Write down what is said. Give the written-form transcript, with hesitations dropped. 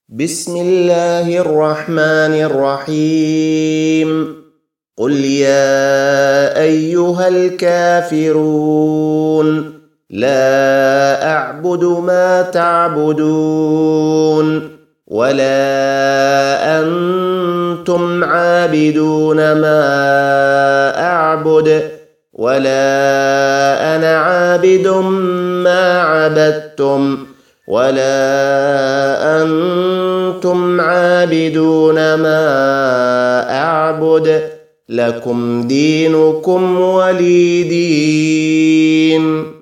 بسم الله الرحمن الرحيم. قل يا أيها الكافرون لا أعبد ما تعبدون ولا أنتم عابدون ما أعبد ولا أنا عابد ما عبدتم ولا أنتم عابدون ما أعبد لكم دينكم ولي دين.